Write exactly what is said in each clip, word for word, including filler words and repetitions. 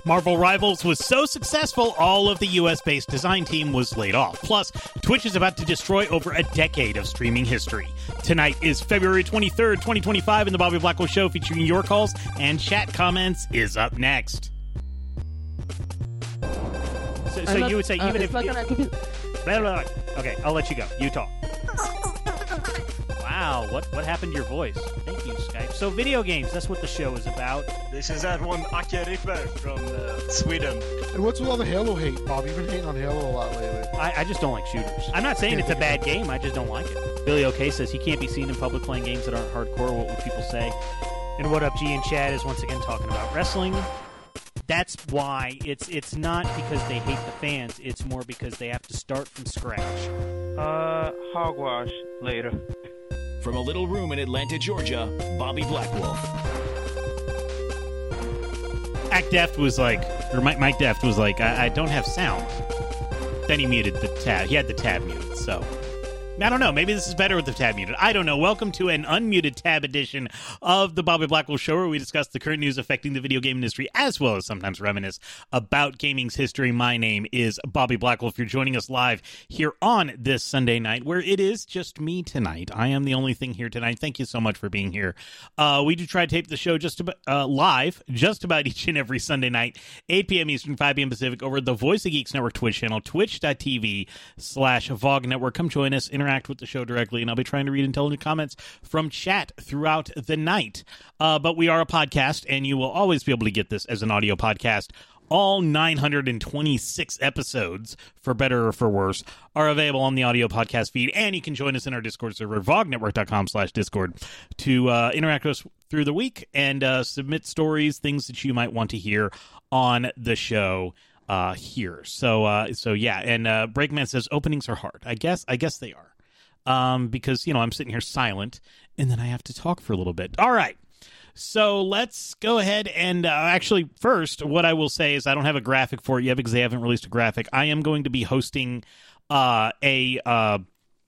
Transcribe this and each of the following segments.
Marvel Rivals was so successful, all of the U S-based design team was laid off. Plus, Twitch is about to destroy over a decade of streaming history. Tonight is February twenty-third, twenty twenty-five, and the Bobby Blackwell Show featuring your calls and chat comments is up next. So, so not, you would say uh, even if... Like you, blah, blah, blah. Okay, I'll let you go. You talk. Wow, what what happened to your voice? Thank you, Skype. So video games, that's what the show is about. This is that one Ake Ripper from uh, Sweden. And what's with all the Halo hate, Bob? You've been hating on Halo a lot lately. I, I just don't like shooters. I'm not saying it's a bad game, I just don't like it. Billy OK says he can't be seen in public playing games that aren't hardcore. What would people say? And What Up G and Chad is once again talking about wrestling. That's why it's it's not because they hate the fans, it's more because they have to start from scratch. Uh, hogwash later. From a little room in Atlanta, Georgia, Bobby Blackwolf. Act Deft was like, or Mike, Mike Deft was like, I, I don't have sound. Then he muted the tab. He had the tab muted, so... I don't know. Maybe this is better with the tab muted. I don't know. Welcome to an unmuted tab edition of the Bobby Blackwell Show, where we discuss the current news affecting the video game industry, as well as sometimes reminisce about gaming's history. My name is Bobby Blackwell. If you're joining us live here on this Sunday night, where it is just me tonight, I am the only thing here tonight. Thank you so much for being here. Uh, we do try to tape the show just about uh, live, just about each and every Sunday night, eight p.m. Eastern, five p.m. Pacific, over the Voice of Geeks Network Twitch channel, twitch.tv slash VOG Network. Come join us. Interact with the show directly, and I'll be trying to read intelligent comments from chat throughout the night. Uh, but we are a podcast, and you will always be able to get this as an audio podcast. All nine hundred twenty-six episodes, for better or for worse, are available on the audio podcast feed, and you can join us in our Discord server, vognetwork.com slash Discord, to uh, interact with us through the week and uh, submit stories, things that you might want to hear on the show uh, here. So, uh, so yeah, and uh, Breakman says openings are hard. I guess, I guess they are. Um, because, you know, I'm sitting here silent, and then I have to talk for a little bit. All right, so let's go ahead and uh, actually, first, what I will say is I don't have a graphic for it yet because they haven't released a graphic. I am going to be hosting uh, a uh,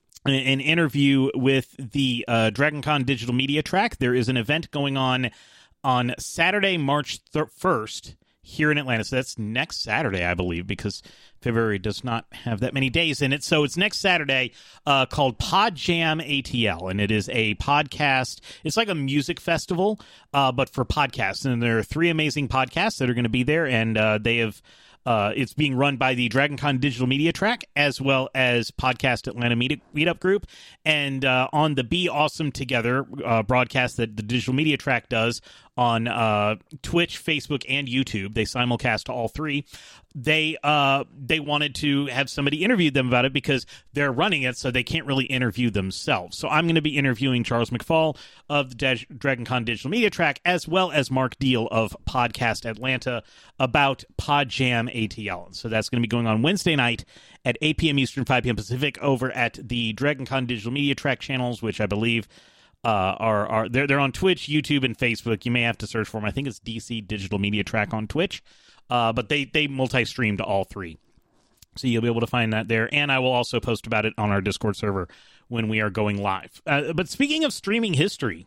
an interview with the uh, DragonCon Digital Media Track. There is an event going on on Saturday, March first, here in Atlanta. So that's next Saturday, I believe, because February does not have that many days in it. So it's next Saturday, uh, called Pod Jam A T L, and it is a podcast. It's like a music festival, uh, but for podcasts. And there are three amazing podcasts that are going to be there, and uh, they have... Uh, it's being run by the DragonCon Digital Media Track, as well as Podcast Atlanta Meet- Meetup Group. And uh, on the Be Awesome Together uh, broadcast that the Digital Media Track does on uh, Twitch, Facebook, and YouTube, they simulcast to all three. They uh, they wanted to have somebody interview them about it because they're running it, so they can't really interview themselves. So I'm going to be interviewing Charles McFall of the De- DragonCon Digital Media Track, as well as Mark Deal of Podcast Atlanta about Pod Jam A T L. So that's going to be going on Wednesday night at eight p.m. Eastern, five p.m. Pacific, over at the DragonCon Digital Media Track channels, which I believe uh, are are they're they're on Twitch, YouTube, and Facebook. You may have to search for them. I think it's D C Digital Media Track on Twitch. Uh, but they, they multi-stream to all three. So you'll be able to find that there. And I will also post about it on our Discord server when we are going live. Uh, but speaking of streaming history,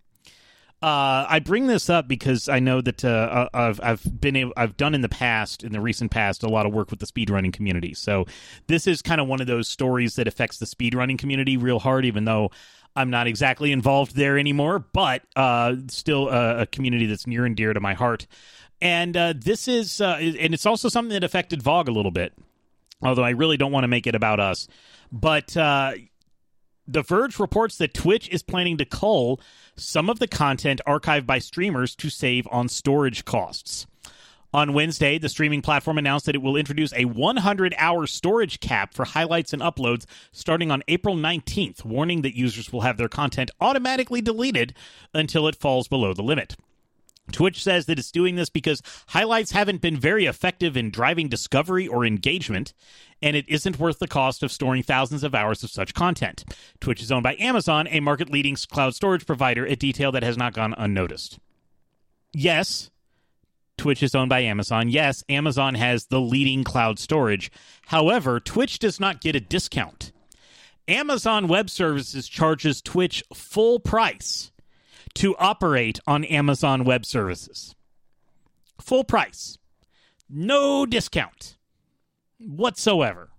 uh, I bring this up because I know that uh, I've, I've been able, I've done in the past, in the recent past, a lot of work with the speedrunning community. So this is kind of one of those stories that affects the speedrunning community real hard, even though I'm not exactly involved there anymore, but uh, still a, a community that's near and dear to my heart. And uh, this is, uh, and it's also something that affected VOG a little bit, although I really don't want to make it about us. But uh, The Verge reports that Twitch is planning to cull some of the content archived by streamers to save on storage costs. On Wednesday, the streaming platform announced that it will introduce a one hundred hour storage cap for highlights and uploads starting on April nineteenth, warning that users will have their content automatically deleted until it falls below the limit. Twitch says that it's doing this because highlights haven't been very effective in driving discovery or engagement, and it isn't worth the cost of storing thousands of hours of such content. Twitch is owned by Amazon, a market-leading cloud storage provider, a detail that has not gone unnoticed. Yes, Twitch is owned by Amazon. Yes, Amazon has the leading cloud storage. However, Twitch does not get a discount. Amazon Web Services charges Twitch full price to operate on Amazon Web Services. Full price. No discount whatsoever.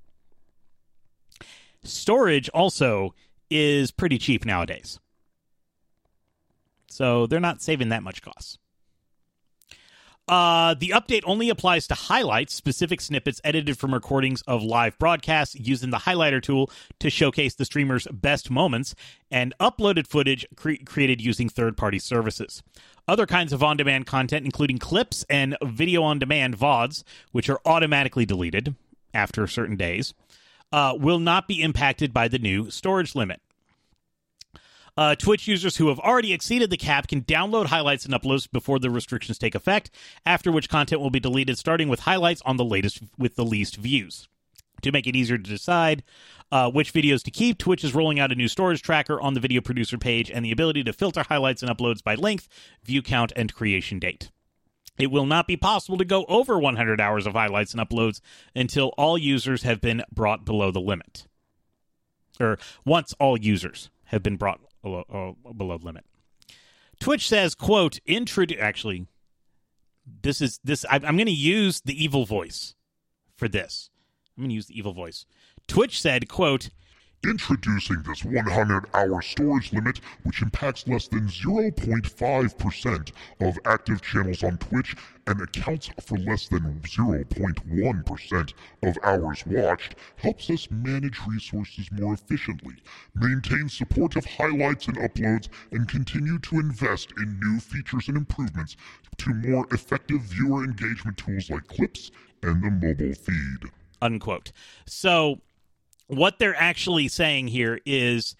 Storage also is pretty cheap nowadays. So they're not saving that much cost. Uh, the update only applies to highlights, specific snippets edited from recordings of live broadcasts using the highlighter tool to showcase the streamer's best moments, and uploaded footage cre- created using third-party services. Other kinds of on-demand content, including clips and video-on-demand V O Ds, which are automatically deleted after certain days, uh, will not be impacted by the new storage limit. Uh, Twitch users who have already exceeded the cap can download highlights and uploads before the restrictions take effect, after which content will be deleted, starting with highlights on the latest with the least views. To make it easier to decide uh, which videos to keep, Twitch is rolling out a new storage tracker on the video producer page and the ability to filter highlights and uploads by length, view count, and creation date. It will not be possible to go over one hundred hours of highlights and uploads until all users have been brought below the limit. Or once all users have been brought below, uh, below the limit. Twitch says, quote, introduce... Actually, this is... this. I, I'm going to use the evil voice for this. I'm going to use the evil voice. Twitch said, quote, introducing this one hundred hour storage limit, which impacts less than zero point five percent of active channels on Twitch and accounts for less than zero point one percent of hours watched, helps us manage resources more efficiently, maintain support of highlights and uploads, and continue to invest in new features and improvements to more effective viewer engagement tools like clips and the mobile feed. Unquote. So what they're actually saying here is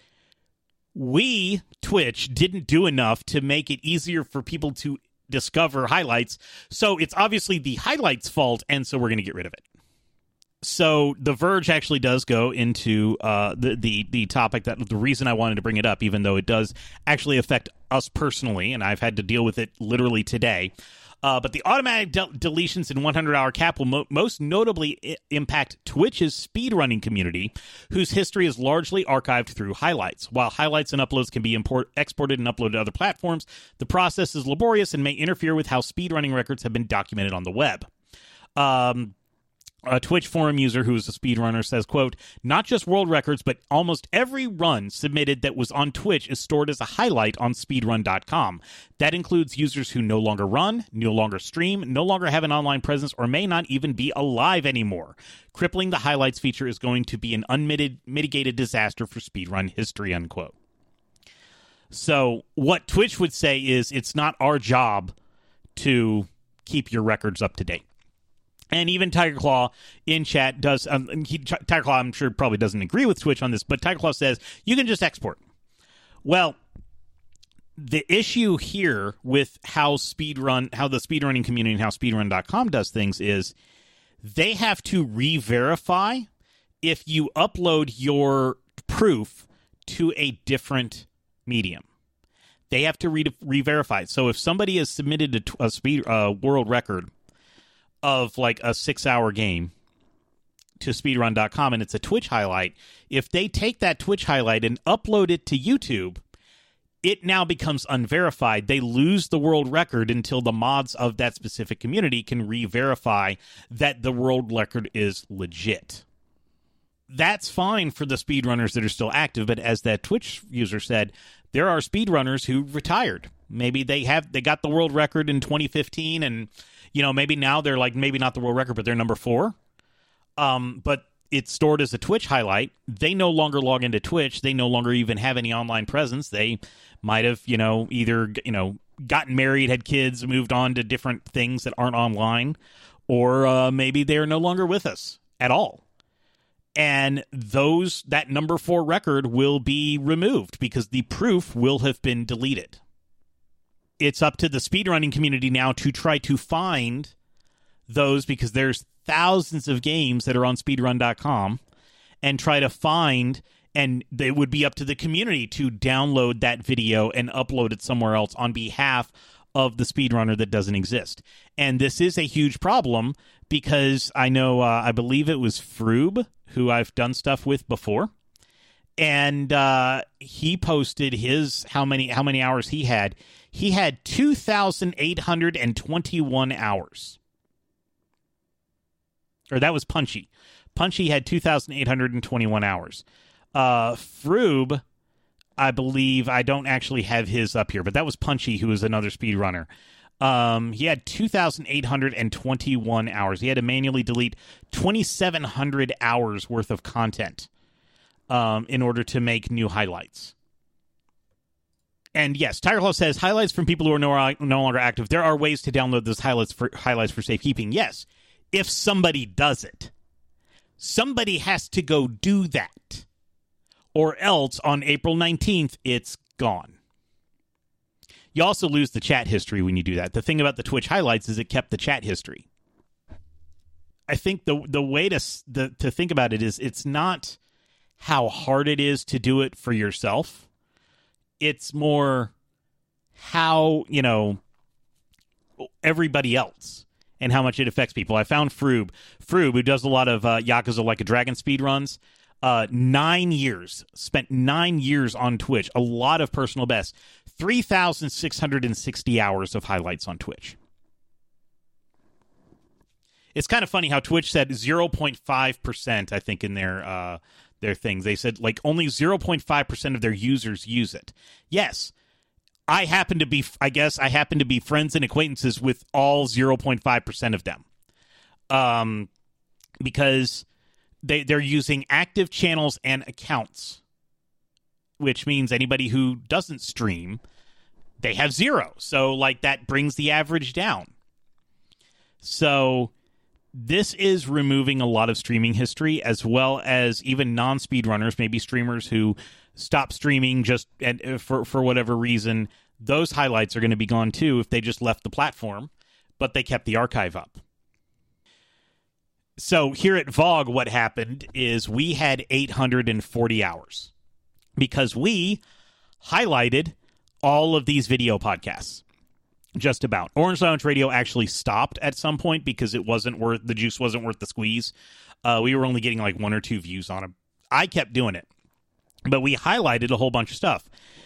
we, Twitch, didn't do enough to make it easier for people to discover highlights, so it's obviously the highlights' fault, and so we're going to get rid of it. So The Verge actually does go into uh, the, the, the topic, that the reason I wanted to bring it up, even though it does actually affect us personally, and I've had to deal with it literally today. Uh, but the automatic de- deletions in one hundred hour cap will mo- most notably I- impact Twitch's speedrunning community, whose history is largely archived through highlights. While highlights and uploads can be import- exported and uploaded to other platforms, the process is laborious and may interfere with how speedrunning records have been documented on the web. Um... A Twitch forum user who is a speedrunner says, quote, not just world records, but almost every run submitted that was on Twitch is stored as a highlight on speedrun dot com. That includes users who no longer run, no longer stream, no longer have an online presence, or may not even be alive anymore. Crippling the highlights feature is going to be an unmitigated disaster for speedrun history, unquote. So what Twitch would say is it's not our job to keep your records up to date. And even Tiger Claw in chat does, um, he, Tiger Claw I'm sure probably doesn't agree with Twitch on this, but Tiger Claw says, you can just export. Well, the issue here with how speedrun, how the speedrunning community and how speedrun dot com does things is they have to re-verify if you upload your proof to a different medium. They have to re- re-verify. So if somebody has submitted a, t- a speed uh, world record of like a six-hour game to speedrun dot com and it's a Twitch highlight, if they take that Twitch highlight and upload it to YouTube, it now becomes unverified. They lose the world record until the mods of that specific community can re-verify that the world record is legit. That's fine for the speedrunners that are still active, but as that Twitch user said, there are speedrunners who retired. Maybe they have they got the world record in twenty fifteen, and you know maybe now they're like maybe not the world record, but they're number four. Um, but it's stored as a Twitch highlight. They no longer log into Twitch. They no longer even have any online presence. They might have you know either you know gotten married, had kids, moved on to different things that aren't online, or uh, maybe they are no longer with us at all. And those that number four record will be removed because the proof will have been deleted. It's up to the speedrunning community now to try to find those because there's thousands of games that are on speedrun dot com and try to find, and it would be up to the community to download that video and upload it somewhere else on behalf of the speedrunner that doesn't exist. And this is a huge problem because I know, uh, I believe it was Froob, who I've done stuff with before, and uh, he posted his how many how many hours he had. He had two thousand eight hundred twenty-one hours. or that was Punchy. Punchy had two thousand eight hundred twenty-one hours. Uh, Froob, I believe, I don't actually have his up here, but that was Punchy, who was another speedrunner. Um, he had two thousand eight hundred twenty-one hours. He had to manually delete twenty-seven hundred hours worth of content um, in order to make new highlights. And yes, Tigerclaw says, highlights from people who are no, no longer active. There are ways to download those highlights for highlights for safekeeping. Yes, if somebody does it. Somebody has to go do that. Or else, on April nineteenth, it's gone. You also lose the chat history when you do that. The thing about the Twitch highlights is it kept the chat history. I think the the way to the, to think about it is it's not how hard it is to do it for yourself. It's more how, you know, everybody else and how much it affects people. I found Froob. Froob, who does a lot of uh, Yakuza Like a Dragon speedruns, uh, nine years, spent nine years on Twitch, a lot of personal bests, three thousand six hundred sixty hours of highlights on Twitch. It's kind of funny how Twitch said zero point five percent, I think, in their uh, their things. They said, like, only zero point five percent of their users use it. Yes, I happen to be, I guess, I happen to be friends and acquaintances with all zero point five percent of them. Um, because they, they're using active channels and accounts, which means anybody who doesn't stream, they have zero. So, like, that brings the average down. So this is removing a lot of streaming history, as well as even non-speedrunners, maybe streamers who stop streaming just and for, for whatever reason. Those highlights are going to be gone too if they just left the platform, but they kept the archive up. So here at Vogue, what happened is we had eight hundred forty hours because we highlighted all of these video podcasts. Just about. Orange Lounge Radio actually stopped at some point because it wasn't worth, the juice wasn't worth the squeeze. Uh, we were only getting like one or two views on them. I kept doing it, but we highlighted a whole bunch of stuff.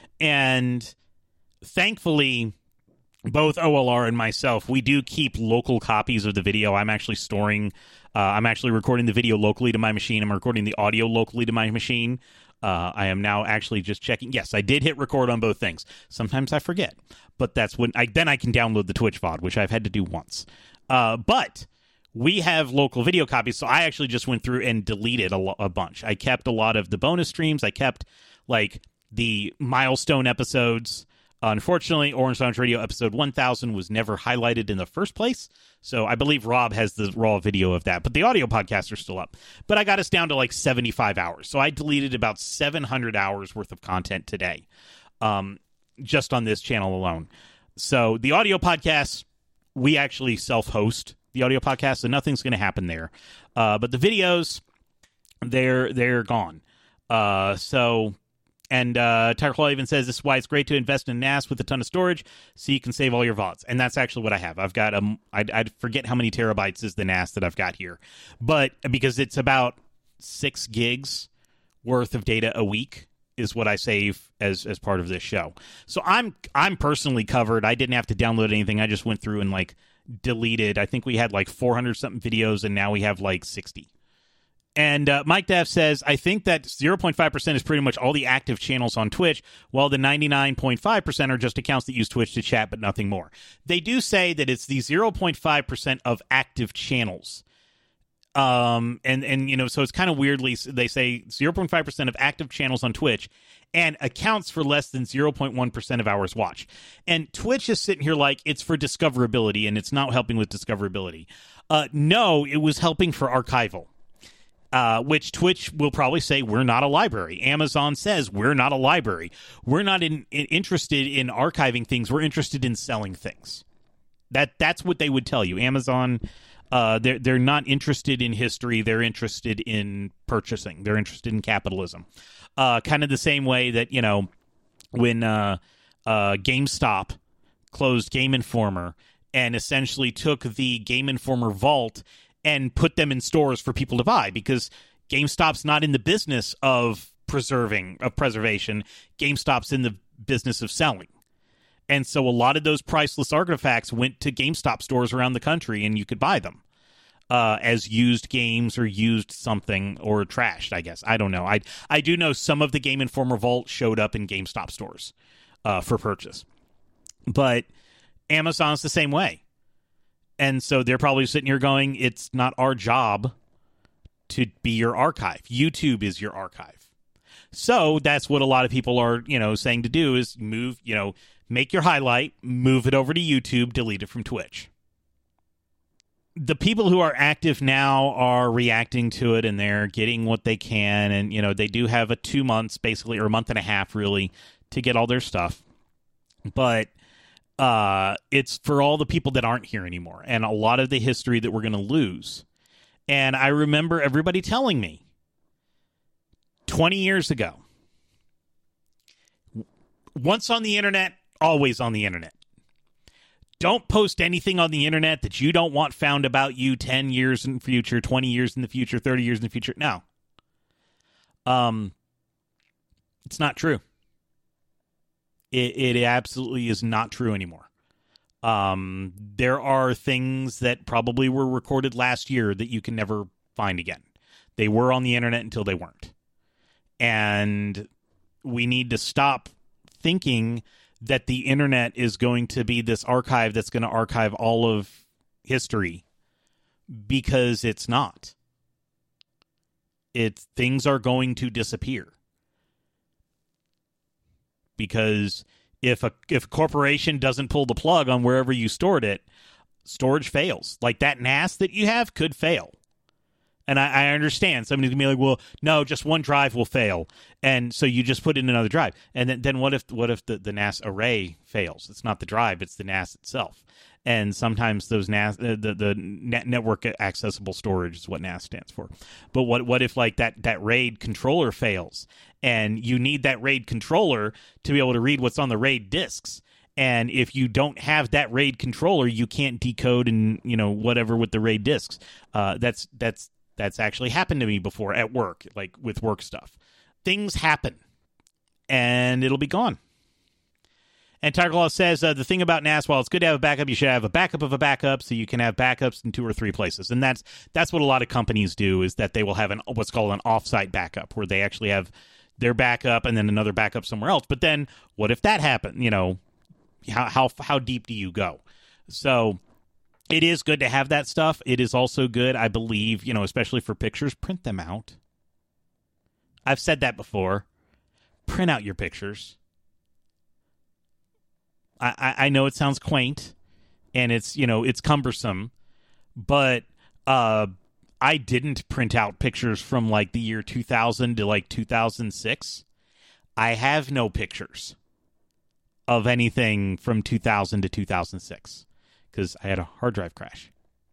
And thankfully, both O L R and myself, we do keep local copies of the video. I'm actually storing, uh, I'm actually recording the video locally to my machine. I'm recording the audio locally to my machine. Uh, I am now actually just checking. Yes, I did hit record on both things. Sometimes I forget, but that's when I then I can download the Twitch V O D, which I've had to do once. Uh, but we have local video copies, so I actually just went through and deleted a, lo- a bunch. I kept a lot of the bonus streams. I kept like the milestone episodes. Unfortunately, Orange Lounge Radio episode one thousand was never highlighted in the first place, so I believe Rob has the raw video of that, but the audio podcasts are still up. But I got us down to like seventy-five hours, so I deleted about seven hundred hours worth of content today, um, just on this channel alone. So the audio podcasts, we actually self-host the audio podcasts, so nothing's going to happen there. Uh, but the videos, they're they're gone. Uh, so... And uh, Tiger Claw even says this is why it's great to invest in N A S with a ton of storage so you can save all your V O Ds. And that's actually what I have. I've got, um, I I forget how many terabytes is the N A S that I've got here. But because it's about six gigs worth of data a week is what I save as as part of this show. So I'm I'm personally covered. I didn't have to download anything. I just went through and like deleted. I think we had like four hundred something videos and now we have like sixty. And uh, Mike Daff says, I think that zero point five percent is pretty much all the active channels on Twitch, while the ninety-nine point five percent are just accounts that use Twitch to chat, but nothing more. They do say that it's the zero point five percent of active channels. Um, and, and you know, so it's kind of weirdly, they say zero point five percent of active channels on Twitch and accounts for less than zero point one percent of hours watched. And Twitch is sitting here like it's for discoverability, and it's not helping with discoverability. Uh, no, it was helping for archival. Uh, which Twitch will probably say, we're not a library. Amazon says, we're not a library. We're not in, in, interested in archiving things. We're interested in selling things. That That's what they would tell you. Amazon, uh, they're, they're not interested in history. They're interested in purchasing. They're interested in capitalism. Uh, kind of the same way that, you know, when uh, uh, GameStop closed Game Informer and essentially took the Game Informer vault and put them in stores for people to buy, because GameStop's not in the business of preserving, of preservation. GameStop's in the business of selling. And so a lot of those priceless artifacts went to GameStop stores around the country, and you could buy them. uh, as used games or used something or trashed, I guess. I don't know. I I do know some of the Game Informer Vault showed up in GameStop stores uh, for purchase. But Amazon's the same way. And so they're probably sitting here going, it's not our job to be your archive. YouTube is your archive. So that's what a lot of people are, you know, saying to do is move, you know, make your highlight, move it over to YouTube, delete it from Twitch. The people who are active now are reacting to it, and they're getting what they can. And, you know, they do have a two months, basically, or a month and a half, really, to get all their stuff. But uh, it's for all the people that aren't here anymore, and a lot of the history that we're going to lose. And I remember everybody telling me twenty years ago, once on the internet, always on the internet. Don't post anything on the internet that you don't want found about you ten years in the future, twenty years in the future, thirty years in the future. No. Um, it's not true. It, it absolutely is not true anymore. Um, there are things that probably were recorded last year that you can never find again. They were on the internet until they weren't. And we need to stop thinking that the internet is going to be this archive that's going to archive all of history, because it's not. It, things are going to disappear. Because if a if a corporation doesn't pull the plug on wherever you stored it, storage fails. Like that N A S that you have could fail. And I, I understand. Somebody's going to be like, well, no, just one drive will fail. And so you just put in another drive. And then, then what if what if the, the N A S array fails? It's not the drive, it's the N A S itself. And sometimes those N A S, uh, the, the net network accessible storage is what N A S stands for. But what what if like that, that RAID controller fails? And you need that RAID controller to be able to read what's on the RAID disks. And if you don't have that RAID controller, you can't decode and, you know, whatever with the RAID disks. Uh, that's that's That's actually happened to me before at work, like with work stuff. Things happen, and it'll be gone. And Tiger Claw says, uh, the thing about N A S, while it's good to have a backup, you should have a backup of a backup so you can have backups in two or three places. And that's that's what a lot of companies do, is that they will have an what's called an offsite backup, where they actually have their backup and then another backup somewhere else. But then what if that happened? You know, how how how deep do you go? So it is good to have that stuff. It is also good, I believe, you know, especially for pictures, print them out. I've said that before. Print out your pictures. I, I, I know it sounds quaint, and it's, you know, it's cumbersome, but uh, I didn't print out pictures from like the year two thousand to like two thousand six. I have no pictures of anything from two thousand to two thousand six. Because I had a hard drive crash.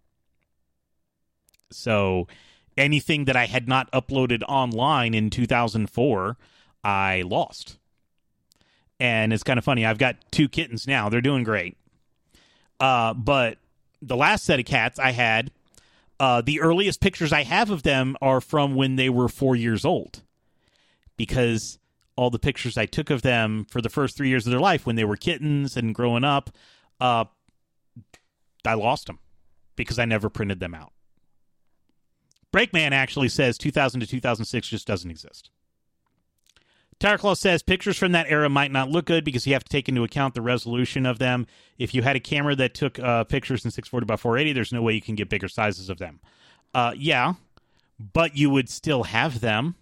So anything that I had not uploaded online in two thousand four, I lost. And it's kind of funny. I've got two kittens now. They're doing great. Uh, but the last set of cats I had, uh, the earliest pictures I have of them are from when they were four years old. Because all the pictures I took of them for the first three years of their life, when they were kittens and growing up, uh, I lost them because I never printed them out. Breakman actually says two thousand to two thousand six just doesn't exist. Tireclaw says pictures from that era might not look good because you have to take into account the resolution of them. If you had a camera that took uh, pictures in six forty by four eighty, there's no way you can get bigger sizes of them. Uh, yeah, but you would still have them.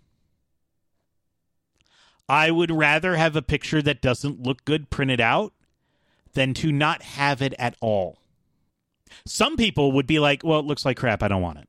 I would rather have a picture that doesn't look good printed out than to not have it at all. Some people would be like, well, it looks like crap, I don't want it.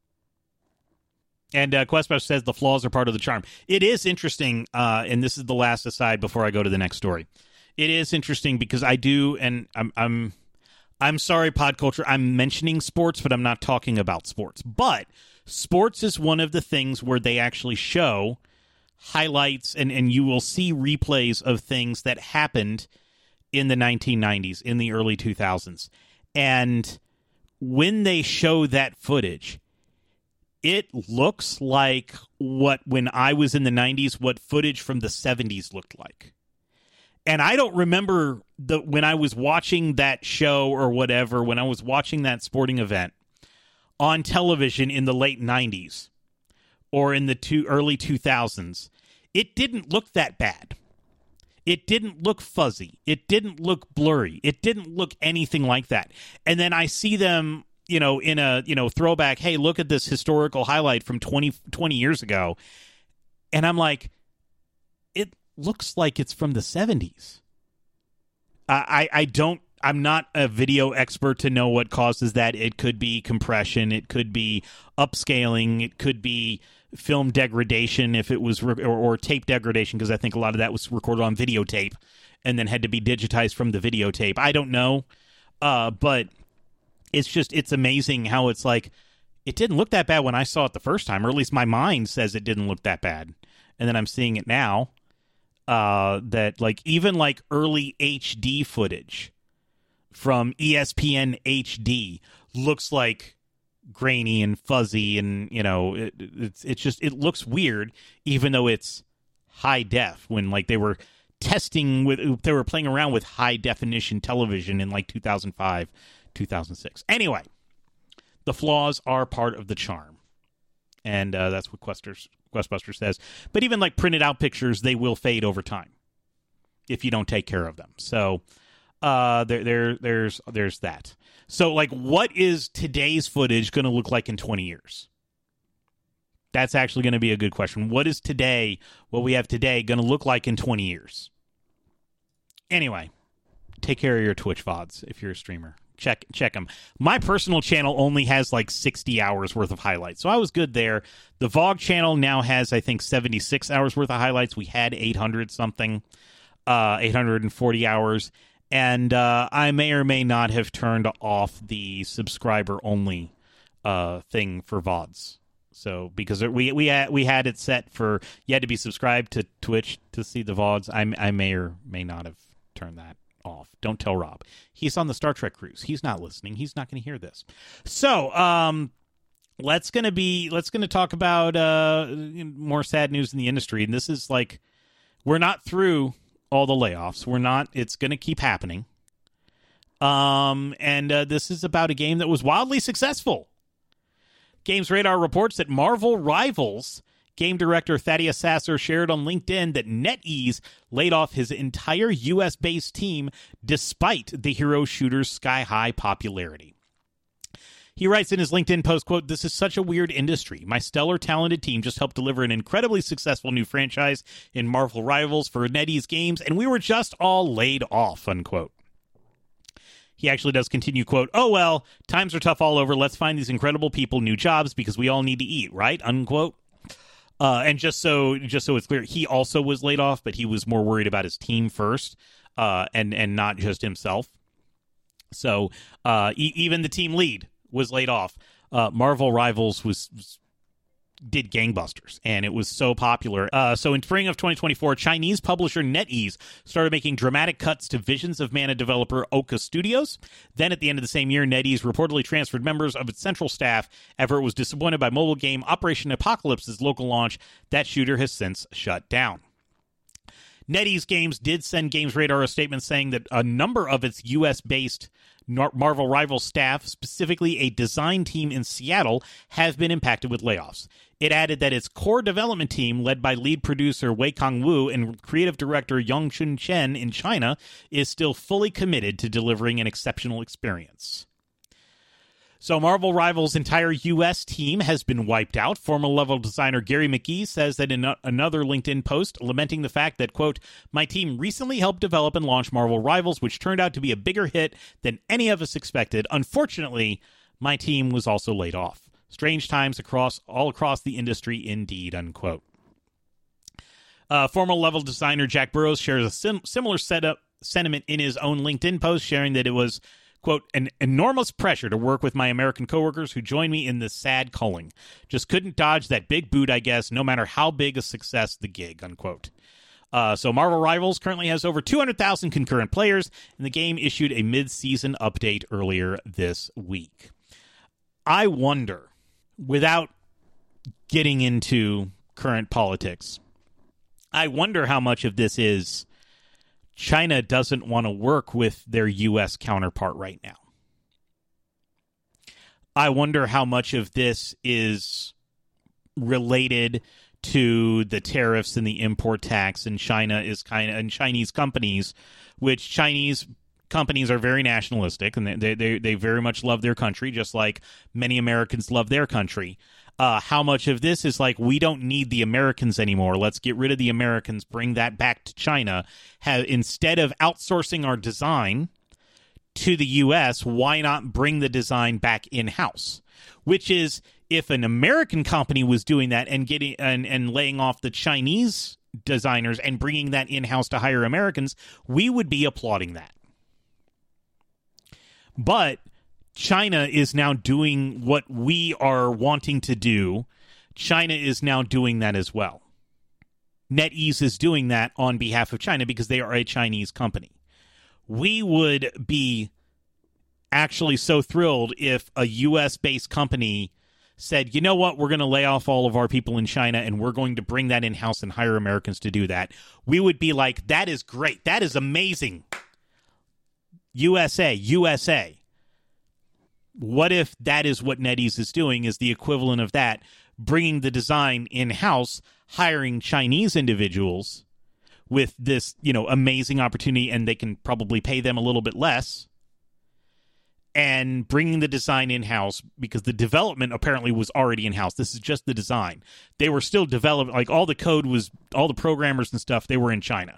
And uh, Questbuster says the flaws are part of the charm. It is interesting, uh, and this is the last aside before I go to the next story. It is interesting because I do, and I'm I'm I'm sorry, Pod Culture, I'm mentioning sports, but I'm not talking about sports. But sports is one of the things where they actually show highlights, and, and you will see replays of things that happened in the nineteen nineties, in the early two thousands. And when they show that footage, it looks like what, when I was in the nineties, what footage from the seventies looked like. And I don't remember the when I was watching that show or whatever, when I was watching that sporting event on television in the late nineties or in the two early two thousands, it didn't look that bad. It didn't look fuzzy. It didn't look blurry. It didn't look anything like that. And then I see them, you know, in a, you know, throwback, hey, look at this historical highlight from twenty, twenty years ago. And I'm like, it looks like it's from the seventies. I, I, I don't, I'm not a video expert to know what causes that. It could be compression. It could be upscaling. It could be film degradation if it was, re- or, or tape degradation, because I think a lot of that was recorded on videotape and then had to be digitized from the videotape. I don't know, uh, but it's just, it's amazing how it's like, it didn't look that bad when I saw it the first time, or at least my mind says it didn't look that bad. And then I'm seeing it now, uh, that like even like early H D footage from E S P N H D looks like grainy and fuzzy, and you know it, it's it's just it looks weird, even though it's high def. When like they were testing with, they were playing around with high definition television in like two thousand five, two thousand six. Anyway, the flaws are part of the charm, and uh, that's what Questers, Questbuster says. But even like printed out pictures, they will fade over time if you don't take care of them. So uh, there, there, there's there's that. So, like, what is today's footage going to look like in twenty years? That's actually going to be a good question. What is today, what we have today, going to look like in twenty years? Anyway, take care of your Twitch V O Ds if you're a streamer. Check check them. My personal channel only has like sixty hours worth of highlights, so I was good there. The V O G channel now has, I think, seventy-six hours worth of highlights. We had eight hundred something, uh, eight hundred forty hours. And uh, I may or may not have turned off the subscriber-only uh, thing for V O Ds. So, because we we had, we had it set for, you had to be subscribed to Twitch to see the V O Ds. I, I may or may not have turned that off. Don't tell Rob. He's on the Star Trek cruise. He's not listening. He's not going to hear this. So, um, let's going to be, let's going to talk about uh, more sad news in the industry. And this is like, we're not through all the layoffs. We're not. It's going to keep happening. Um, and uh, this is about a game that was wildly successful. Games Radar reports that Marvel Rivals game director Thaddeus Sasser shared on LinkedIn that NetEase laid off his entire U S-based team despite the hero shooter's sky-high popularity. He writes in his LinkedIn post, quote, "This is such a weird industry. My stellar, talented team just helped deliver an incredibly successful new franchise in Marvel Rivals for NetEase Games, and we were just all laid off," unquote. He actually does continue, quote, "Oh, well, times are tough all over. Let's find these incredible people new jobs because we all need to eat, right?" Unquote. Uh, and just so just so it's clear, he also was laid off, but he was more worried about his team first, uh, and, and not just himself. So uh, e- even the team lead was laid off. Uh, Marvel Rivals was, was did gangbusters, and it was so popular. Uh, so in spring of twenty twenty-four, Chinese publisher NetEase started making dramatic cuts to Visions of Mana developer Oka Studios. Then at the end of the same year, NetEase reportedly transferred members of its central staff after it was disappointed by mobile game Operation Apocalypse's local launch. That shooter has since shut down. NetEase Games did send Games Radar a statement saying that a number of its U S-based Marvel Rivals staff, specifically a design team in Seattle, have been impacted with layoffs. It added that its core development team, led by lead producer Wei Kong Wu and creative director Yongchun Chen in China, is still fully committed to delivering an exceptional experience. So Marvel Rivals' entire U S team has been wiped out. Former level designer Gary McGee says that in a- another LinkedIn post, lamenting the fact that, quote, "My team recently helped develop and launch Marvel Rivals, which turned out to be a bigger hit than any of us expected. Unfortunately, my team was also laid off. Strange times across all across the industry indeed," unquote. Uh, former level designer Jack Burrows shares a sim- similar setup sentiment in his own LinkedIn post, sharing that it was, quote, "an enormous pressure to work with my American coworkers who joined me in this sad culling. Just couldn't dodge that big boot, I guess, no matter how big a success the gig," unquote. Uh, so Marvel Rivals currently has over two hundred thousand concurrent players, and the game issued a mid-season update earlier this week. I wonder, without getting into current politics, I wonder how much of this is China doesn't want to work with their U S counterpart right now. I wonder how much of this is related to the tariffs and the import tax, and China is kind of, and Chinese companies, which Chinese companies are very nationalistic, and they they they very much love their country, just like many Americans love their country. Uh, how much of this is like, we don't need the Americans anymore, let's get rid of the Americans, bring that back to China. Have, instead of outsourcing our design to the U S, why not bring the design back in-house? Which is, if an American company was doing that and getting and, and laying off the Chinese designers and bringing that in-house to hire Americans, we would be applauding that. But China is now doing what we are wanting to do. China is now doing that as well. NetEase is doing that on behalf of China because they are a Chinese company. We would be actually so thrilled if a U S-based company said, you know what, we're going to lay off all of our people in China and we're going to bring that in-house and hire Americans to do that. We would be like, that is great. That is amazing. U S A, U S A. What if that is what NetEase is doing, is the equivalent of that, bringing the design in-house, hiring Chinese individuals with this, you know, amazing opportunity, and they can probably pay them a little bit less, and bringing the design in-house, because the development apparently was already in-house. This is just the design. They were still developing, like all the code was, all the programmers and stuff, they were in China.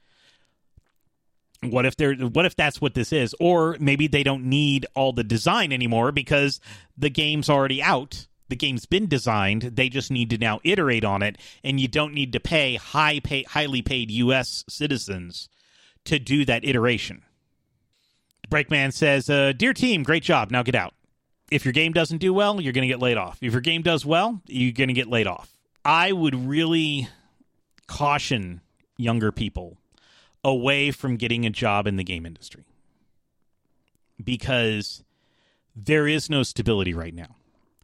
What if they're, what if that's what this is? Or maybe they don't need all the design anymore because the game's already out. The game's been designed. They just need to now iterate on it, and you don't need to pay high pay, highly paid U S citizens to do that iteration. Breakman says, uh, Dear team, great job. Now get out. If your game doesn't do well, you're going to get laid off. If your game does well, you're going to get laid off. I would really caution younger people away from getting a job in the game industry, because there is no stability right now.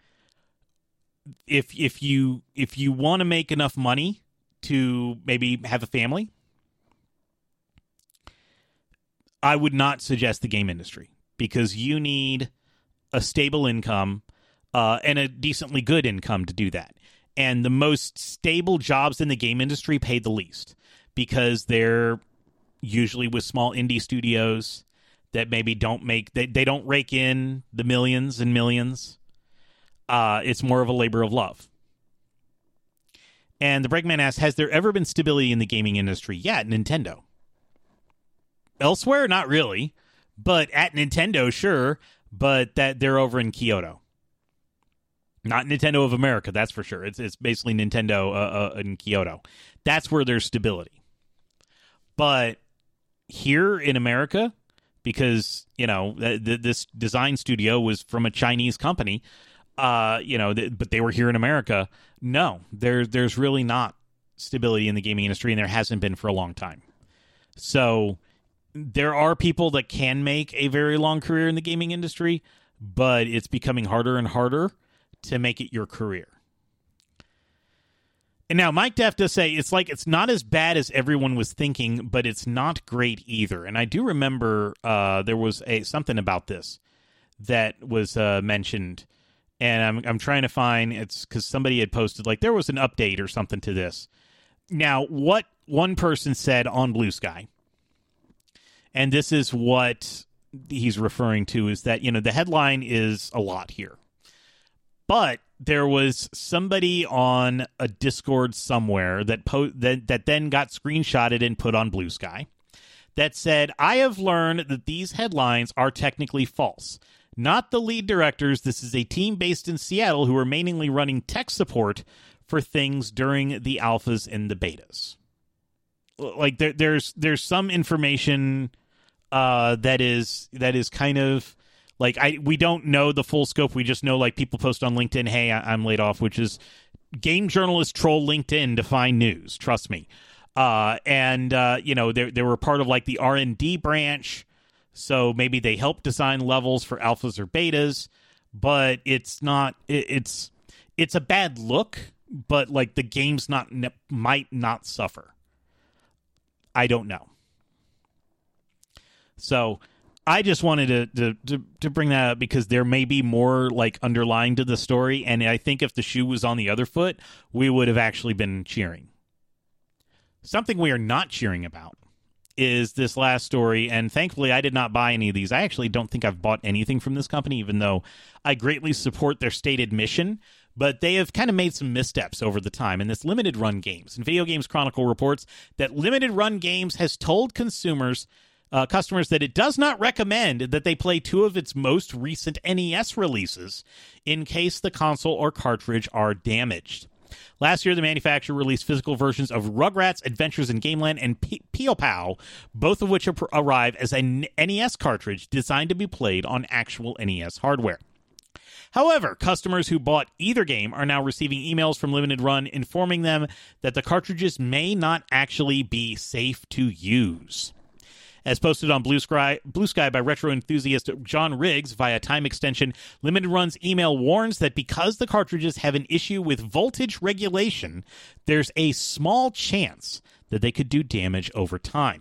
If if you if you want to make enough money to maybe have a family, I would not suggest the game industry, because you need a stable income uh, and a decently good income to do that. And the most stable jobs in the game industry pay the least, because they're usually with small indie studios that maybe don't make, they, they don't rake in the millions and millions. Uh, it's more of a labor of love. And the Breakman asks, has there ever been stability in the gaming industry? Yeah, at Nintendo. Elsewhere, not really. But at Nintendo, sure. But that they're over in Kyoto. Not Nintendo of America, that's for sure. It's it's basically Nintendo uh, uh, in Kyoto. That's where there's stability. But here in America, because, you know, th- th- this design studio was from a Chinese company, uh, you know, th- but they were here in America. No, there, there's really not stability in the gaming industry, and there hasn't been for a long time. So there are people that can make a very long career in the gaming industry, but it's becoming harder and harder to make it your career. And now Mike Def does say it's like it's not as bad as everyone was thinking, but it's not great either. And I do remember uh, there was a something about this that was uh, mentioned, and I'm I'm trying to find, it's because somebody had posted, like, there was an update or something to this. Now, what one person said on Blue Sky, and this is what he's referring to, is that, you know, the headline is a lot here, but there was somebody on a Discord somewhere that po- that that then got screenshotted and put on Blue Sky that said, I have learned that these headlines are technically false. Not the lead directors. This is a team based in Seattle who are mainly running tech support for things during the alphas and the betas. Like there, there's there's some information uh, that is that is kind of like, I we don't know the full scope. We just know, like, people post on LinkedIn, hey, I, I'm laid off, which is game journalists troll LinkedIn to find news. Trust me. Uh, and, uh, you know, they they were part of, like, the R and D branch. So maybe they help design levels for alphas or betas. But it's not, it, it's it's a bad look. But, like, the game's not might not suffer. I don't know. So I just wanted to, to to to bring that up because there may be more like underlying to the story, and I think if the shoe was on the other foot, we would have actually been cheering. Something we are not cheering about is this last story, and thankfully I did not buy any of these. I actually don't think I've bought anything from this company, even though I greatly support their stated mission, but they have kind of made some missteps over the time in this Limited Run Games. And Video Games Chronicle reports that Limited Run Games has told consumers Uh, customers that it does not recommend that they play two of its most recent N E S releases in case the console or cartridge are damaged. Last year, the manufacturer released physical versions of Rugrats, Adventures in Gameland, and P- Pio Pow, both of which ar- arrive as an N E S cartridge designed to be played on actual N E S hardware. However, customers who bought either game are now receiving emails from Limited Run informing them that the cartridges may not actually be safe to use. As posted on Blue Sky, Blue Sky by retro enthusiast John Riggs via Time Extension, Limited Run's email warns that because the cartridges have an issue with voltage regulation, there's a small chance that they could do damage over time.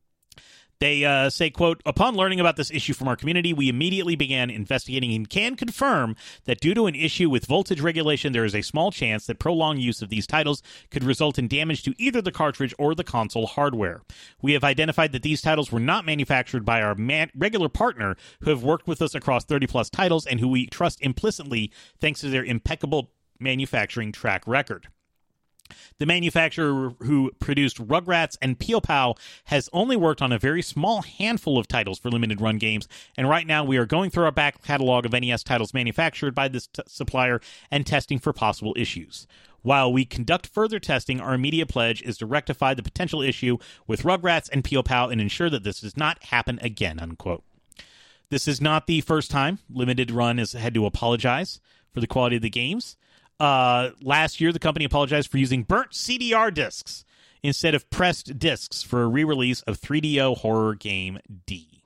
They uh, say, quote, upon learning about this issue from our community, we immediately began investigating and can confirm that due to an issue with voltage regulation, there is a small chance that prolonged use of these titles could result in damage to either the cartridge or the console hardware. We have identified that these titles were not manufactured by our man- regular partner who have worked with us across thirty plus titles and who we trust implicitly thanks to their impeccable manufacturing track record. The manufacturer who produced Rugrats and Pio Pow has only worked on a very small handful of titles for Limited Run Games, and right now we are going through our back catalog of N E S titles manufactured by this t- supplier and testing for possible issues. While we conduct further testing, our immediate pledge is to rectify the potential issue with Rugrats and Pio Pow and ensure that this does not happen again, unquote. This is not the first time Limited Run has had to apologize for the quality of the games. Uh, last year, the company apologized for using burnt C D R discs instead of pressed discs for a re-release of three D O horror game D.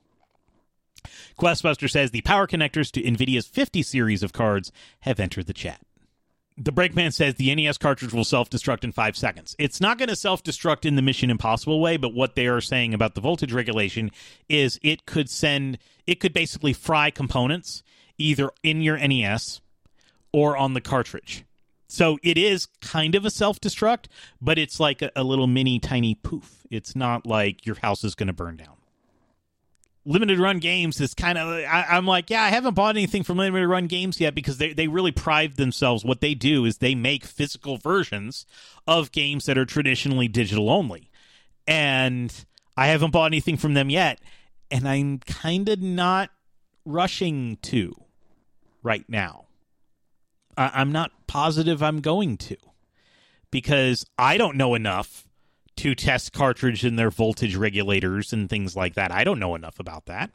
Questbuster says the power connectors to NVIDIA's fifty series of cards have entered the chat. The Breakman says the N E S cartridge will self-destruct in five seconds. It's not going to self-destruct in the Mission Impossible way, but what they are saying about the voltage regulation is it could send, it could basically fry components either in your N E S or on the cartridge. So it is kind of a self-destruct, but it's like a, a little mini tiny poof. It's not like your house is going to burn down. Limited Run Games is kind of, I, I'm like, yeah, I haven't bought anything from Limited Run Games yet because they, they really pride themselves. What they do is they make physical versions of games that are traditionally digital only. And I haven't bought anything from them yet, and I'm kind of not rushing to right now. I'm not positive I'm going to, because I don't know enough to test cartridge and their voltage regulators and things like that. I don't know enough about that.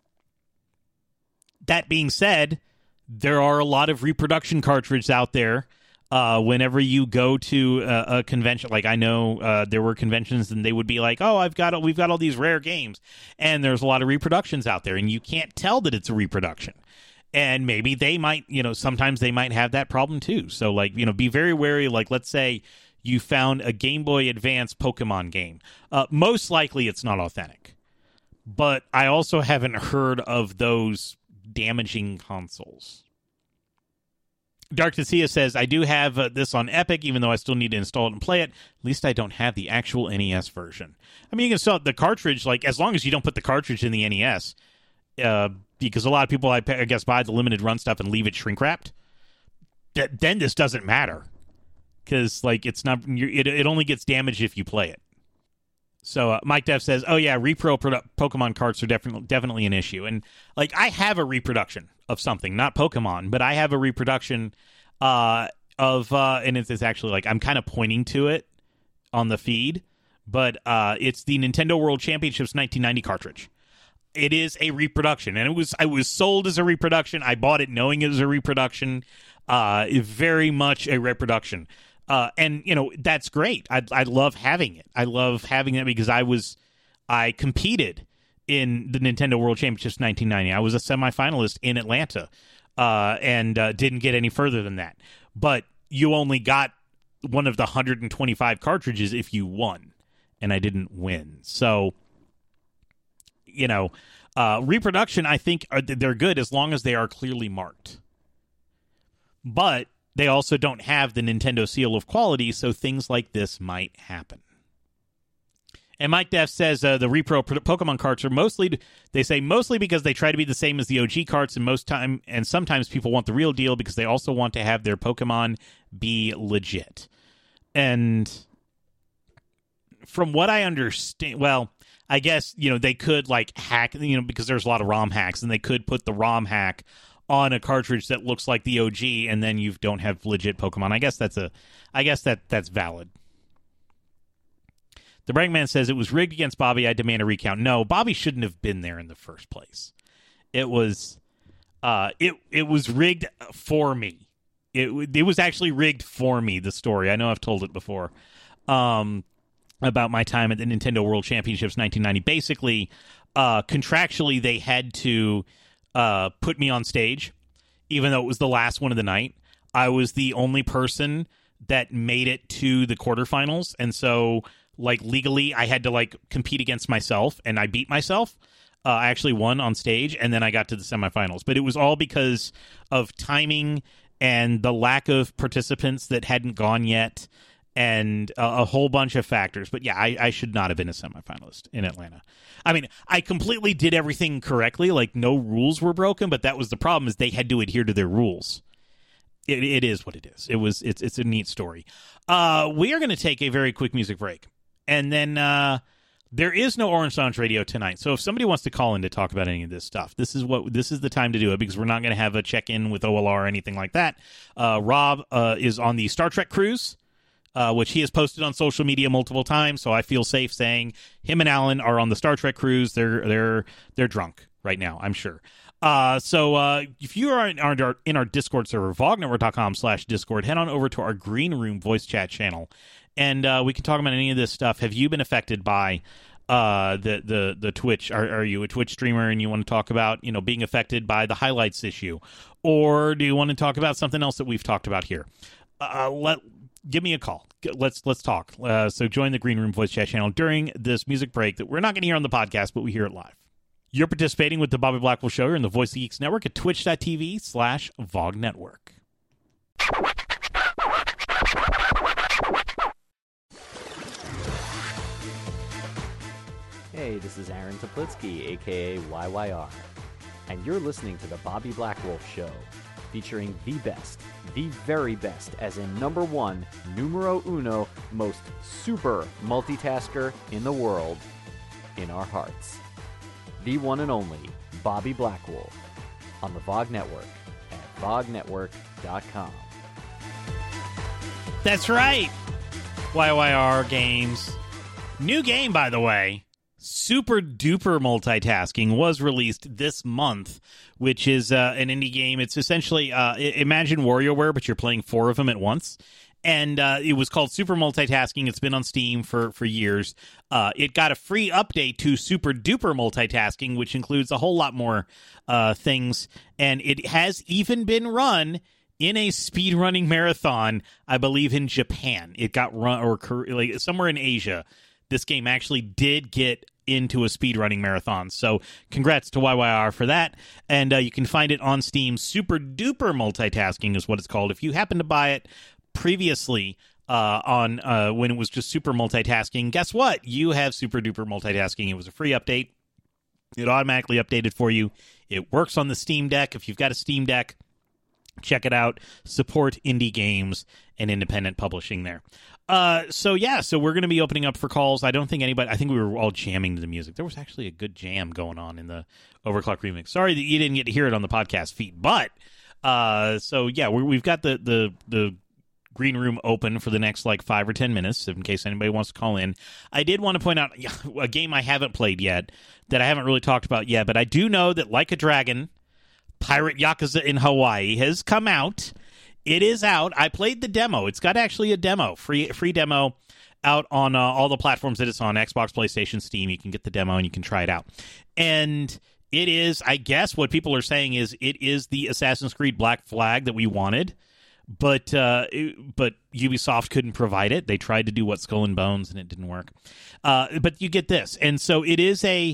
That being said, there are a lot of reproduction cartridges out there. Uh, whenever you go to a, a convention, like I know uh, there were conventions and they would be like, oh, I've got, we've got all these rare games, and there's a lot of reproductions out there, and you can't tell that it's a reproduction. And maybe they might, you know, sometimes they might have that problem too. So, like, you know, be very wary. Like, let's say you found a Game Boy Advance Pokemon game. Uh, most likely it's not authentic. But I also haven't heard of those damaging consoles. Dark Tessia says, I do have uh, this on Epic, even though I still need to install it and play it. At least I don't have the actual N E S version. I mean, you can sell the cartridge, like, as long as you don't put the cartridge in the N E S. Uh, because a lot of people, I guess, buy the Limited Run stuff and leave it shrink-wrapped. Th- then this doesn't matter. Because, like, it's not, you're, it, it only gets damaged if you play it. So, uh, Mike Dev says, oh, yeah, repro produ- Pokemon carts are definitely definitely an issue. And, like, I have a reproduction of something, not Pokemon, but I have a reproduction uh, of, uh, and it's, it's actually, like, I'm kind of pointing to it on the feed, but uh, it's the Nintendo World Championships nineteen ninety cartridge. It is a reproduction, and it was I was sold as a reproduction. I bought it knowing it was a reproduction. Uh, very much a reproduction. Uh, and, you know, that's great. I I love having it. I love having it because I was, I competed in the Nintendo World Championships nineteen ninety. I was a semifinalist in Atlanta uh, and uh, didn't get any further than that. But you only got one of the one hundred twenty-five cartridges if you won, and I didn't win. So, you know, Uh, reproduction, I think, are, they're good as long as they are clearly marked. But they also don't have the Nintendo seal of quality, so things like this might happen. And Mike Def says uh, the repro Pokemon carts are mostly, they say mostly because they try to be the same as the O G carts, and most time, and sometimes people want the real deal because they also want to have their Pokemon be legit. And from what I understand, well, I guess, you know, they could like hack, you know, because there's a lot of ROM hacks, and they could put the ROM hack on a cartridge that looks like the O G, and then you don't have legit Pokemon. I guess that's a, I guess that that's valid. The Bragman says it was rigged against Bobby. I demand a recount. No, Bobby shouldn't have been there in the first place. It was, uh, it it was rigged for me. It it was actually rigged for me. The story. I know I've told it before. Um, about my time at the Nintendo World Championships nineteen ninety. Basically, uh, contractually, they had to uh, put me on stage, even though it was the last one of the night. I was the only person that made it to the quarterfinals, and so, like, legally, I had to, like, compete against myself, and I beat myself. Uh, I actually won on stage, and then I got to the semifinals. But it was all because of timing and the lack of participants that hadn't gone yet, and a, a whole bunch of factors. But yeah, I, I should not have been a semifinalist in Atlanta. I mean, I completely did everything correctly, like no rules were broken, but that was the problem, is they had to adhere to their rules. It, it is what it is. It was it's it's a neat story. Uh, we are going to take a very quick music break, and then uh, there is no Orange Lounge Radio tonight. So if somebody wants to call in to talk about any of this stuff, this is what this is the time to do it, because we're not going to have a check in with O L R or anything like that. Uh, Rob uh, is on the Star Trek cruise, uh, which he has posted on social media multiple times. So I feel safe saying him and Alan are on the Star Trek cruise. They're they're they're drunk right now, I'm sure. Uh, so uh, if you are in our, in our Discord server, vognetwork.com slash Discord, head on over to our Green Room voice chat channel, and uh, we can talk about any of this stuff. Have you been affected by uh, the, the, the Twitch? Are, are you a Twitch streamer and you want to talk about, you know, being affected by the highlights issue? Or do you want to talk about something else that we've talked about here? Uh, let Give me a call. Let's let's talk. Uh, so join the Green Room voice chat channel during this music break that we're not going to hear on the podcast, but we hear it live. You're participating with the Bobby Blackwell Show here in the Voice of Geeks Network at twitch.tv slash Vog Network. Hey, this is Aaron Toplitsky, a k a. Y Y R, and you're listening to the Bobby Blackwell Show, featuring the best, the very best, as in number one, numero uno, most super multitasker in the world, in our hearts. The one and only Bobby Blackwell on the Vog Network at vog network dot com. That's right. Y Y R Games. New game, by the way. Super Duper Multitasking was released this month, which is uh, an indie game. It's essentially uh, imagine WarioWare, but you're playing four of them at once. And uh, it was called Super Multitasking. It's been on Steam for, for years. Uh, it got a free update to Super Duper Multitasking, which includes a whole lot more uh, things. And it has even been run in a speedrunning marathon, I believe, in Japan. It got run, or like somewhere in Asia. This game actually did get into a speedrunning marathon. So congrats to Y Y R for that. And uh, you can find it on Steam. Super Duper Multitasking is what it's called. If you happen to buy it previously uh, on uh, when it was just Super Multitasking, guess what? You have Super Duper Multitasking. It was a free update. It automatically updated for you. It works on the Steam Deck. If you've got a Steam Deck, check it out. Support indie games and independent publishing there. Uh, so yeah, so we're going to be opening up for calls. I don't think anybody, I think we were all jamming to the music. There was actually a good jam going on in the Overclock remix. Sorry that you didn't get to hear it on the podcast feed, but uh, so yeah, we're, we've got the, the, the, Green Room open for the next like five or ten minutes in case anybody wants to call in. I did want to point out a game I haven't played yet that I haven't really talked about yet, but I do know that Like a Dragon, Pirate Yakuza in Hawaii has come out. It is out. I played the demo. It's got actually a demo, free free demo out on uh, all the platforms that it's on, Xbox, PlayStation, Steam. You can get the demo and you can try it out. And it is, I guess what people are saying is it is the Assassin's Creed Black Flag that we wanted. But uh, it, but Ubisoft couldn't provide it. They tried to do what Skull and Bones, and it didn't work. Uh, but you get this, and so it is a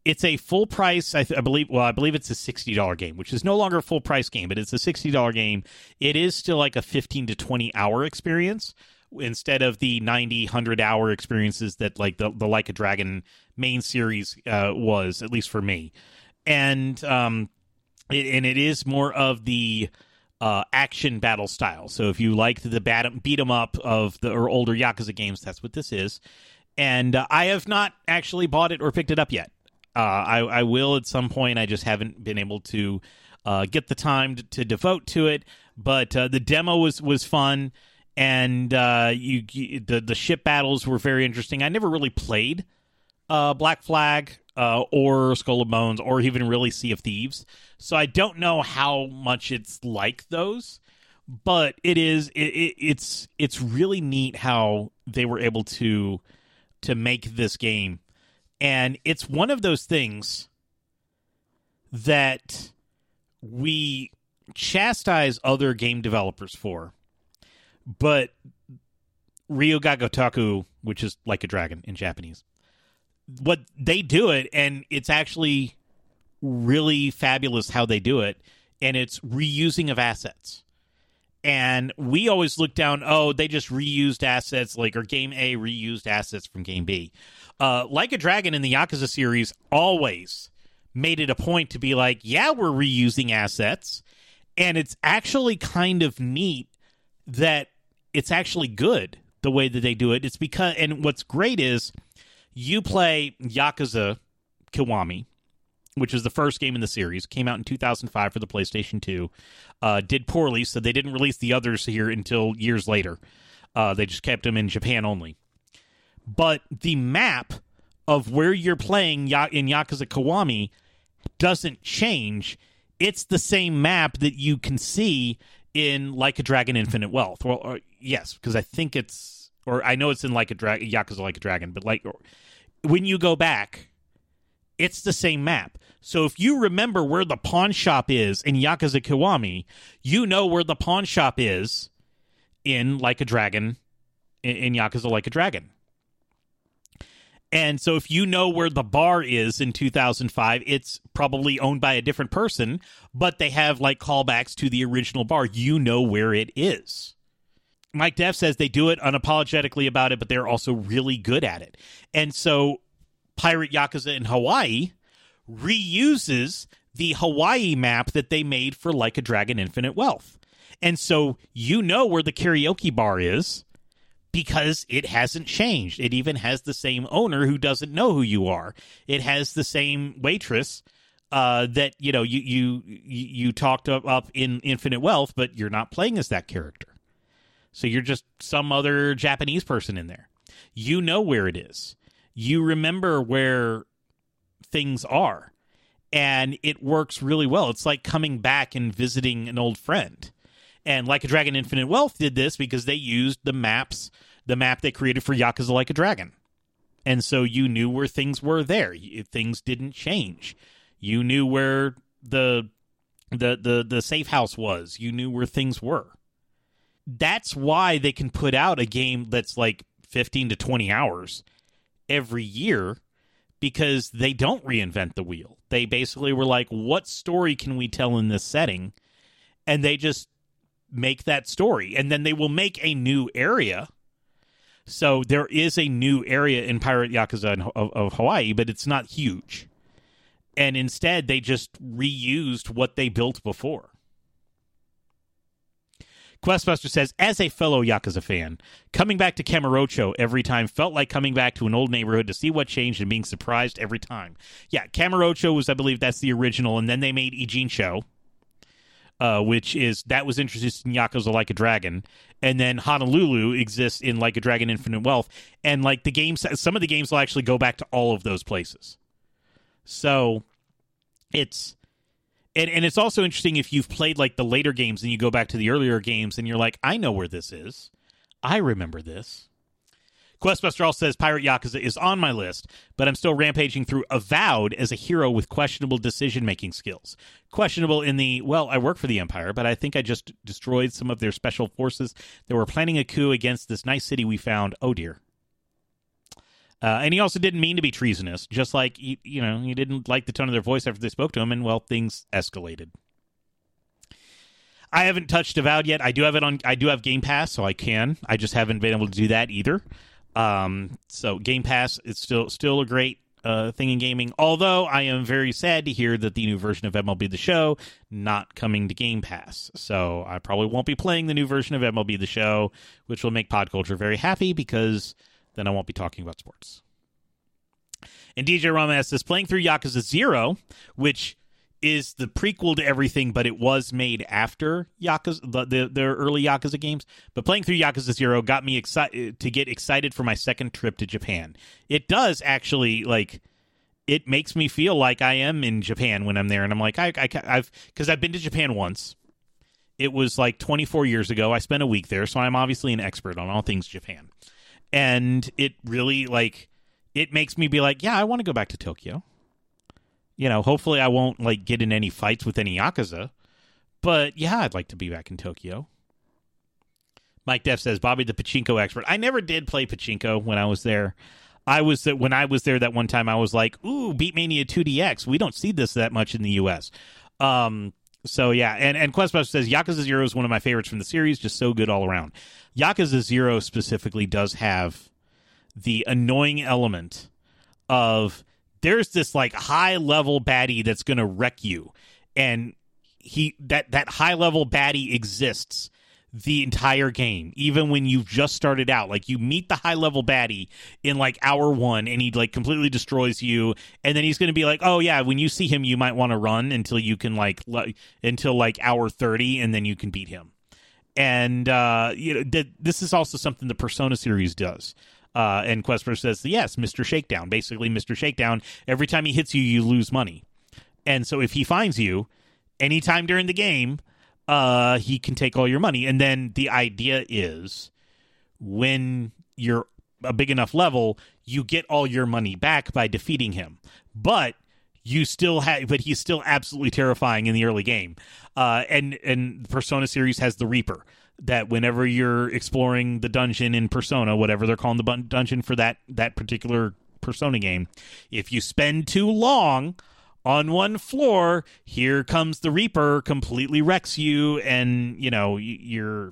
it's a full price. I, th- I believe. Well, I believe it's a sixty dollars game, which is no longer a full price game, but it's a sixty dollars game. It is still like a fifteen to twenty hour experience instead of the ninety, one hundred hour experiences that like the the Like a Dragon main series uh, was, at least for me. And um, it, and it is more of the uh, action battle style. So if you liked the bat- beat 'em up of the or older Yakuza games, that's what this is. And uh, I have not actually bought it or picked it up yet. Uh, I, I will at some point. I just haven't been able to uh, get the time to, to devote to it. But uh, the demo was, was fun, and uh, you, you the the ship battles were very interesting. I never really played uh, Black Flag uh, or Skull and Bones or even really Sea of Thieves, so I don't know how much it's like those. But it is it, it, it's it's really neat how they were able to to make this game. And it's one of those things that we chastise other game developers for, but Ryuga Gotoku, which is Like a Dragon in Japanese, what they do it, and it's actually really fabulous how they do it, and it's reusing of assets. And we always look down, oh, they just reused assets, like, or Game A reused assets from Game B. Uh, Like a Dragon in the Yakuza series always made it a point to be like, yeah, we're reusing assets. And it's actually kind of neat that it's actually good the way that they do it. It's because, and what's great is you play Yakuza Kiwami, which is the first game in the series, came out in two thousand five for the PlayStation two, uh, did poorly, so they didn't release the others here until years later. Uh, they just kept them in Japan only. But the map of where you're playing ya- in Yakuza Kiwami doesn't change. It's the same map that you can see in Like a Dragon Infinite Wealth. Well, or, yes, because I think it's, or I know it's in Like a Dra- Yakuza Like a Dragon, but like or, when you go back, it's the same map. So if you remember where the pawn shop is in Yakuza Kiwami, you know where the pawn shop is in Like a Dragon, in, in Yakuza Like a Dragon. And so if you know where the bar is in two thousand five, it's probably owned by a different person, but they have like callbacks to the original bar. You know where it is. Mike Deff says they do it unapologetically about it, but they're also really good at it. And so Pirate Yakuza in Hawaii reuses the Hawaii map that they made for Like a Dragon Infinite Wealth. And so you know where the karaoke bar is because it hasn't changed. It even has the same owner who doesn't know who you are. It has the same waitress uh, that, you know, you, you, you talked up in Infinite Wealth, but you're not playing as that character. So you're just some other Japanese person in there. You know where it is. You remember where things are, and it works really well. It's like coming back and visiting an old friend. And Like a Dragon Infinite Wealth did this because they used the maps, the map they created for Yakuza Like a Dragon. And so you knew where things were there. Things didn't change. You knew where the the the the safe house was. You knew where things were. That's why they can put out a game that's like fifteen to twenty hours every year, because they don't reinvent the wheel. They basically were like, what story can we tell in this setting? And they just make that story. And then they will make a new area. So there is a new area in Pirate Yakuza of, of Hawaii, but it's not huge. And instead, they just reused what they built before. Questbuster says, as a fellow Yakuza fan, coming back to Kamurocho every time felt like coming back to an old neighborhood to see what changed and being surprised every time. Yeah, Kamurocho was, I believe, that's the original, and then they made Ijincho, uh, which is, that was introduced in Yakuza Like a Dragon, and then Honolulu exists in Like a Dragon Infinite Wealth, and like the games, some of the games will actually go back to all of those places. So, it's... And, and it's also interesting if you've played like the later games and you go back to the earlier games and you're like, I know where this is. I remember this. Questbuster also says Pirate Yakuza is on my list, but I'm still rampaging through Avowed as a hero with questionable decision-making skills. Questionable in the, well, I work for the Empire, but I think I just destroyed some of their special forces that were planning a coup against this nice city we found. Oh, dear. Uh, and he also didn't mean to be treasonous, just like, he, you know, he didn't like the tone of their voice after they spoke to him, and, well, things escalated. I haven't touched Avowed yet. I do have it on, I do have Game Pass, so I can. I just haven't been able to do that either. Um, so Game Pass is still still a great uh, thing in gaming, although I am very sad to hear that the new version of M L B The Show not coming to Game Pass. So I probably won't be playing the new version of M L B The Show, which will make Pod Culture very happy, because then I won't be talking about sports. And D J Rama says, playing through Yakuza Zero, which is the prequel to everything, but it was made after Yakuza, the, the, the early Yakuza games. But playing through Yakuza Zero got me excited to get excited for my second trip to Japan. It does actually, like, it makes me feel like I am in Japan when I'm there. And I'm like, I, I, I've, because I've been to Japan once. It was like twenty-four years ago. I spent a week there, so I'm obviously an expert on all things Japan. And it really, like, it makes me be like, yeah, I want to go back to Tokyo. You know, hopefully I won't, like, get in any fights with any Yakuza. But, yeah, I'd like to be back in Tokyo. Mike Def says, Bobby the Pachinko expert. I never did play Pachinko when I was there. I was When I was there that one time, I was like, ooh, Beatmania two D X. We don't see this that much in the U S. Um... So, yeah, and, and Questbuster says, Yakuza Zero is one of my favorites from the series, just so good all around. Yakuza Zero specifically does have the annoying element of there's this, like, high-level baddie that's going to wreck you, and he that, that high-level baddie exists the entire game, even when you've just started out. Like, you meet the high-level baddie in, like, hour one, and he, like, completely destroys you, and then he's going to be like, oh, yeah, when you see him, you might want to run until you can, like, le- until, like, hour thirty, and then you can beat him. And, uh, you know, th- this is also something the Persona series does. Uh, and Questbreaker says, yes, Mister Shakedown. Basically, Mister Shakedown, every time he hits you, you lose money. And so if he finds you anytime during the game, Uh, he can take all your money. And then the idea is when you're a big enough level, you get all your money back by defeating him. But you still have, but he's still absolutely terrifying in the early game. Uh, and, and the Persona series has the Reaper, that whenever you're exploring the dungeon in Persona, whatever they're calling the bun- dungeon for that, that particular Persona game, if you spend too long on one floor, here comes the Reaper, completely wrecks you, and, you know, you're...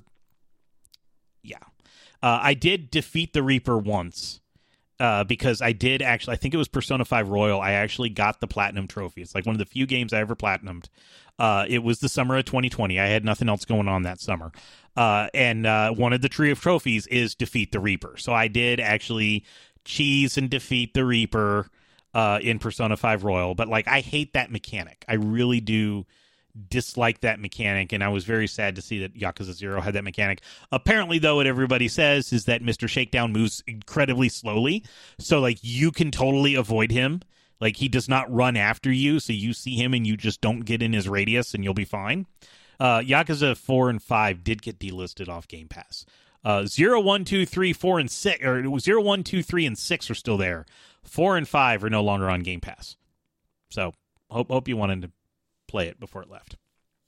Yeah. Uh, I did defeat the Reaper once, uh, because I did actually... I think it was Persona five Royal. I actually got the Platinum Trophy. It's like one of the few games I ever Platinumed. Uh, it was the summer of twenty twenty. I had nothing else going on that summer. Uh, and uh, one of the Tree of Trophies is defeat the Reaper. So I did actually cheese and defeat the Reaper Uh, in Persona five Royal, but, like, I hate that mechanic. I really do dislike that mechanic, and I was very sad to see that Yakuza Zero had that mechanic. Apparently, though, what everybody says is that Mister Shakedown moves incredibly slowly, so, like, you can totally avoid him. Like, he does not run after you, so you see him and you just don't get in his radius, and you'll be fine. Uh, Yakuza four and five did get delisted off Game Pass. Uh, zero, one, two, three, four, and six, or zero, one, two, three, and six are still there. Four and five are no longer on Game Pass. So, hope hope you wanted to play it before it left.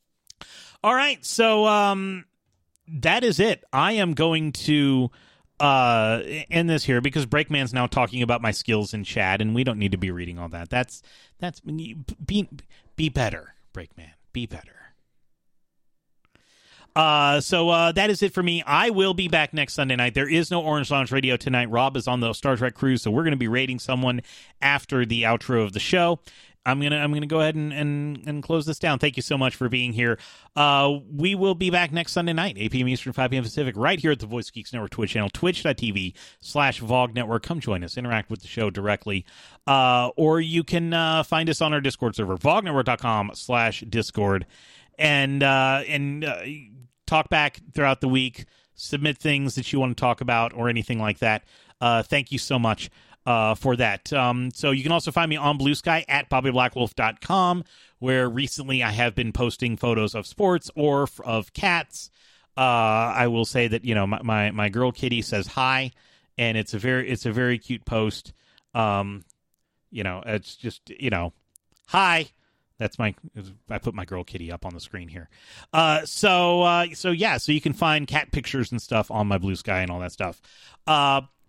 All right, so um, that is it. I am going to uh, end this here because Breakman's now talking about my skills in chat, and we don't need to be reading all that. That's that's be be better, Breakman. Be better. Uh, so uh, that is it for me. I will be back next Sunday night. There is no Orange Lounge Radio tonight. Rob is on the Star Trek cruise, so we're going to be rating someone after the outro of the show. I'm gonna I'm gonna go ahead and, and, and close this down. Thank you so much for being here. Uh, we will be back next Sunday night, eight p.m. Eastern, five p.m. Pacific, right here at the Voice Geeks Network Twitch channel, twitch.tv slash Vog Network. Come join us, interact with the show directly, uh, or you can uh, find us on our Discord server, vognetwork.com slash Discord, and uh, and. Uh, talk back throughout the week, submit things that you want to talk about or anything like that. Uh, thank you so much uh, for that. Um, so you can also find me on Blue Sky at bobby black wolf dot com, where recently I have been posting photos of sports or f- of cats. Uh, I will say that, you know, my, my, my girl kitty says hi, and it's a very, it's a very cute post. Um, you know, it's just, you know, hi. That's my, I put my girl kitty up on the screen here. Uh, so, uh, so yeah, so you can find cat pictures and stuff on my Blue Sky and all that stuff. Uh,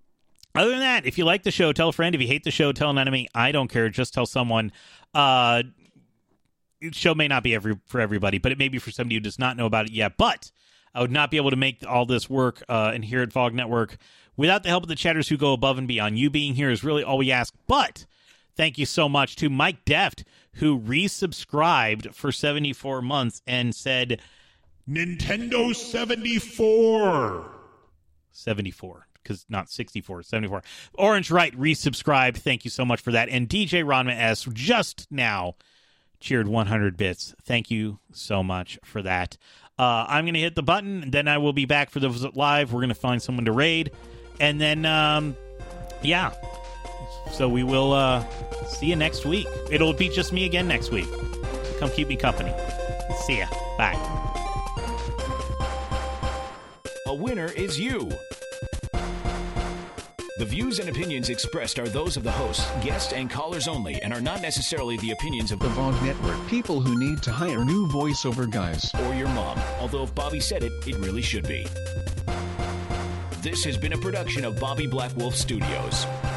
Other than that, if you like the show, tell a friend. If you hate the show, tell an enemy. I don't care. Just tell someone. Uh, the show may not be every for everybody, but it may be for somebody who does not know about it yet. But I would not be able to make all this work uh, and here at Fog Network without the help of the chatters who go above and beyond. You being here is really all we ask. But thank you so much to Mike Deft, who resubscribed for seventy-four months and said, Nintendo seventy-four. seventy-four, because not sixty-four, seventy-four. Orange Right resubscribed. Thank you so much for that. And D J Ronma S just now cheered one hundred bits. Thank you so much for that. Uh, I'm going to hit the button, and then I will be back for the live. We're going to find someone to raid. And then, um, yeah. So we will uh, see you next week. It'll be just me again next week. So come keep me company. See ya. Bye. A winner is you. The views and opinions expressed are those of the host, guests, and callers only, and are not necessarily the opinions of The Fog Network. People who need to hire new voiceover guys. or your mom. Although if Bobby said it, it really should be. This has been a production of Bobby Black Wolf Studios.